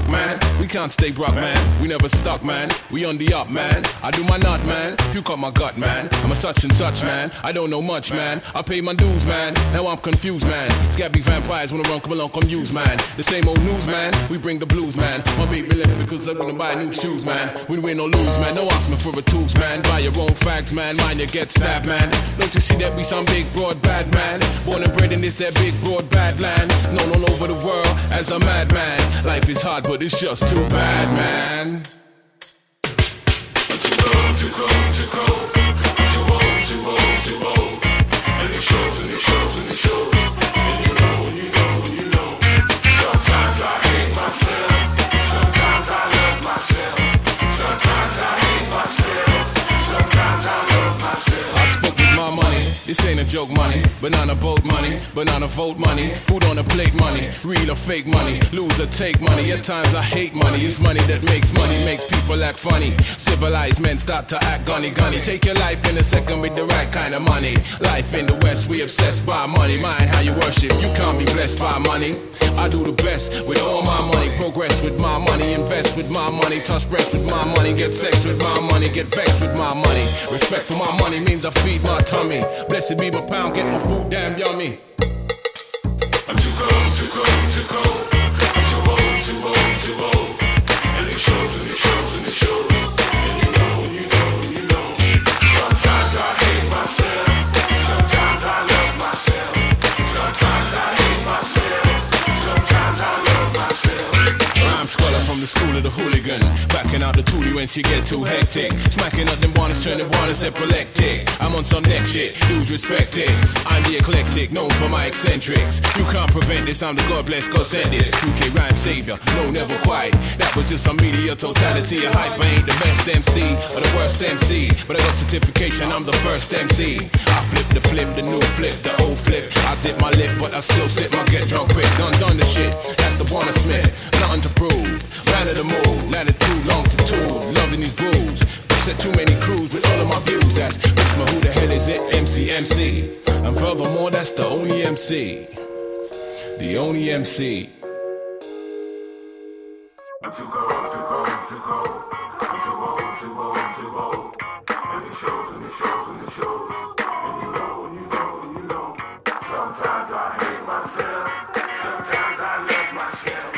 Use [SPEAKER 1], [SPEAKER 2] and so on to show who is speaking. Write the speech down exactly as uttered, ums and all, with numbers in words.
[SPEAKER 1] luck, man. We can't stay broke, man. We never stuck, man. We on the up, man. I do my nut, man. You cut my gut, man. I'm a such and such, man. I don't know much, man. I pay my dues, man. Now I'm confused, man. Scabby vampires wanna run, come along, come use, man. The same old news, man. We bring the blues, man. My baby left because I wanna buy new shoes, man. We win or lose, man. No ask me for the tools, man. Buy your own fags, man. Mine you get stabbed, man. Don't you see that we some big broad bad man? Born and bred in this that big broad bad land. Known all over the world as a madman. Life is hard, but it's just too bad, man.
[SPEAKER 2] I'm too cold, too cold, too cold. I'm too old, too old, too old. And it shows, and it shows, and it shows. And you know, and you know, and you know. Sometimes I hate myself. Sometimes I love myself. Sometimes I hate myself. Sometimes I love myself.
[SPEAKER 1] I spoke with my money. This ain't a joke money. Banana boat money. Banana vote money. Food on a plate money. Real or fake money. Lose or take money. At times I hate money. It's money that makes money. Makes people act funny. Civilized men start to act gunny gunny. Take your life in a second with the right kind of money. Life in the West, we obsessed by money. Mind how you worship. You can't be blessed by money. I do the best with all my money. Progress with my money. Invest with my money. Touch breasts with my money. Get sex with my money. Get vexed with my money. Respect for my money means I feed my tummy. Blessed be my pound, get my food damn yummy.
[SPEAKER 2] I'm too cold, too cold, too cold. I'm too old, too old, too old. And it shows, and it shows, and it shows. And you know, and you know, and you know. Sometimes I hate myself. Sometimes I love myself. Sometimes I hate myself. Sometimes I love myself.
[SPEAKER 1] Rhyme scholar from the school of the hooligan. Backing out the toolie when she get too hectic. Smacking up them bonnets, turning bonnets epileptic. I'm on some neck shit, dudes respect it. I'm the eclectic, known for my eccentrics. You can't prevent this, I'm the God bless, God sent this. U K rhyme savior, no never quite. That was just some media totality. A hype, I ain't the best M C or the worst M C. But I got certification, I'm the first M C. I flip the flip, the new flip, the old flip. I zip my lip, but I still sip my get drunk quick. Done done the shit, that's the Warner Smith. Nothing to prove, ran of the move, latitude, longitude, loving these brews. Set too many crews with all of my views. That's Richmond, who the hell is it? M C M C. And furthermore, that's the only M C. The only M C.
[SPEAKER 2] I'm too cold, too cold, too cold. I'm too old, too old, too old. And it shows, and it shows, and it shows. And you know, and you know, and you know. Sometimes I hate myself. Sometimes I love myself.